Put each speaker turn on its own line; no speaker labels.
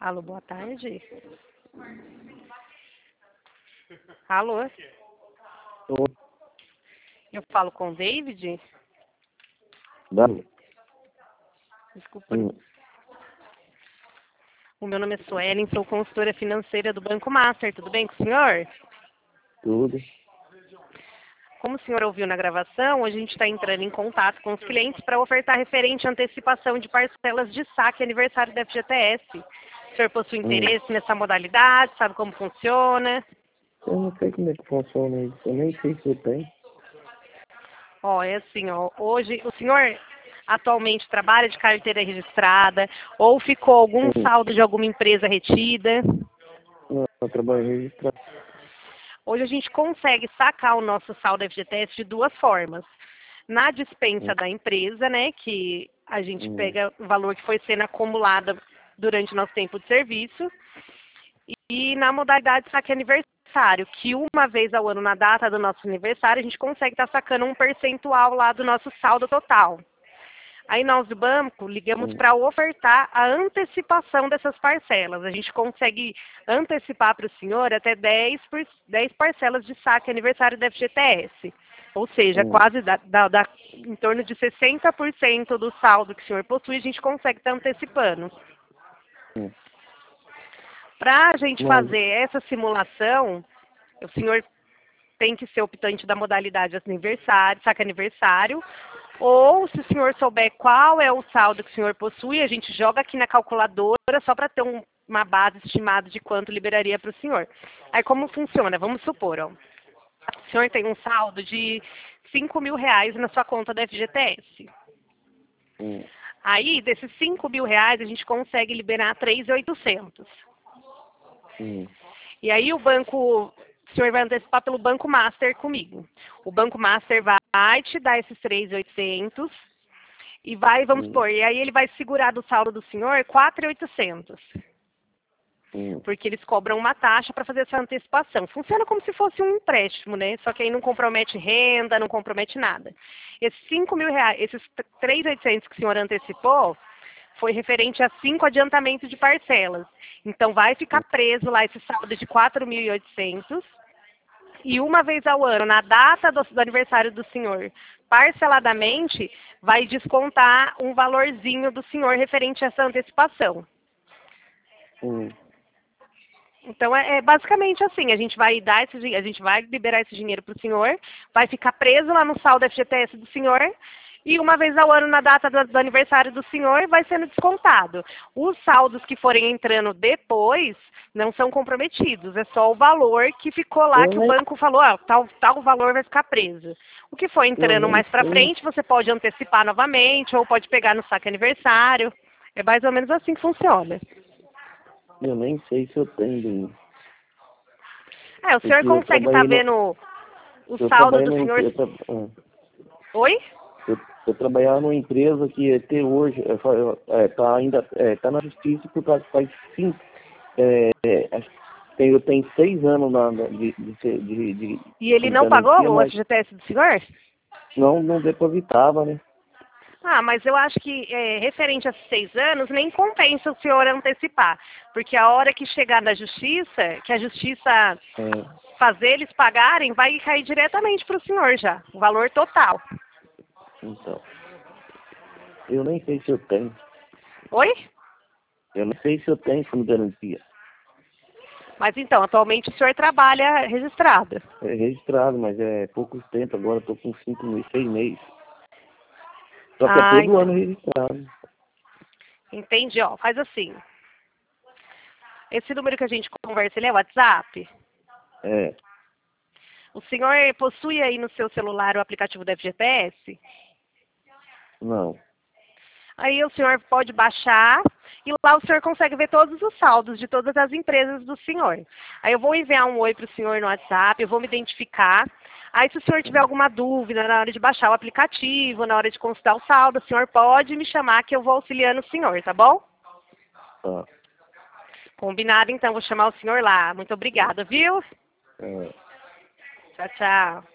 Alô, boa tarde. Alô,
Oi,
eu falo com o David?
Dani.
Desculpa. O meu nome é Suelen, sou consultora financeira do Banco Master. Tudo bem com o senhor?
Tudo.
Como o senhor ouviu na gravação, hoje a gente está entrando em contato com os clientes para ofertar referente à antecipação de parcelas de saque aniversário da FGTS. O senhor possui interesse nessa modalidade? Sabe como funciona?
Eu não sei como é que funciona isso. Eu nem sei se eu tenho.
Ó, é assim, ó, hoje o senhor atualmente trabalha de carteira registrada ou ficou algum saldo de alguma empresa retida?
Não, eu trabalho registrado.
Hoje a gente consegue sacar o nosso saldo FGTS de duas formas. Na dispensa da empresa, né, que a gente pega o valor que foi sendo acumulado durante o nosso tempo de serviço, e na modalidade saque aniversário, que uma vez ao ano, na data do nosso aniversário, a gente consegue estar sacando um percentual lá do nosso saldo total. Aí nós do banco ligamos para ofertar a antecipação dessas parcelas. A gente consegue antecipar para o senhor até 10 parcelas de saque aniversário da FGTS. Ou seja, quase em torno de 60% do saldo que o senhor possui, a gente consegue estar antecipando. Para a gente fazer essa simulação, o senhor tem que ser optante da modalidade aniversário, saque aniversário, ou se o senhor souber qual é o saldo que o senhor possui, a gente joga aqui na calculadora só para ter uma base estimada de quanto liberaria para o senhor. Aí como funciona? Vamos supor, ó, o senhor tem um saldo de R$ 5.000 na sua conta da FGTS. Aí, desses R$ 5.000, a gente consegue liberar 3.800. E aí o senhor vai antecipar pelo Banco Master comigo. O Banco Master vai te dar esses 3.800 e vai, vamos supor, e aí ele vai segurar do saldo do senhor 4.800. Porque eles cobram uma taxa para fazer essa antecipação. Funciona como se fosse um empréstimo, né? Só que aí não compromete renda, não compromete nada. Esses R$ 5.000, esses 3.800 que o senhor antecipou, foi referente a 5 adiantamentos de parcelas. Então, vai ficar preso lá esse saldo de 4.800. E uma vez ao ano, na data do aniversário do senhor, parceladamente, vai descontar um valorzinho do senhor referente a essa antecipação. Então, é basicamente assim, a gente vai liberar esse dinheiro para o senhor, vai ficar preso lá no saldo FGTS do senhor, e uma vez ao ano, na data do aniversário do senhor, vai sendo descontado. Os saldos que forem entrando depois não são comprometidos, é só o valor que ficou lá, que o banco falou, tal valor vai ficar preso. O que for entrando mais para frente, você pode antecipar novamente, ou pode pegar no saque aniversário. É mais ou menos assim que funciona.
Eu nem sei se eu tenho.
O senhor consegue estar vendo o saldo do senhor? Oi?
Eu trabalhava numa empresa que até hoje tá na justiça por causa que faz 5. Eu tenho 6 anos de
E ele não pagou o FGTS do senhor?
Não depositava, né?
Mas eu acho que referente a 6 anos, nem compensa o senhor antecipar. Porque a hora que chegar na justiça, que a justiça fazer eles pagarem, vai cair diretamente para o senhor já, o valor total.
Então, eu nem sei se eu tenho.
Oi?
Eu não sei se eu tenho como garantia.
Mas então, atualmente o senhor trabalha registrado?
É registrado, mas é pouco tempo, agora estou com 5 meses, 6 meses. Só que é todo ano registrado.
Entendi, ó. Faz assim. Esse número que a gente conversa, ele é WhatsApp?
É.
O senhor possui aí no seu celular o aplicativo da FGTS?
Não.
Aí o senhor pode baixar e lá o senhor consegue ver todos os saldos de todas as empresas do senhor. Aí eu vou enviar um oi para o senhor no WhatsApp, eu vou me identificar. Aí se o senhor tiver alguma dúvida na hora de baixar o aplicativo, na hora de consultar o saldo, o senhor pode me chamar que eu vou auxiliando o senhor, tá bom?
Tá.
Combinado, então, vou chamar o senhor lá. Muito obrigada, viu?
É.
Tchau, tchau.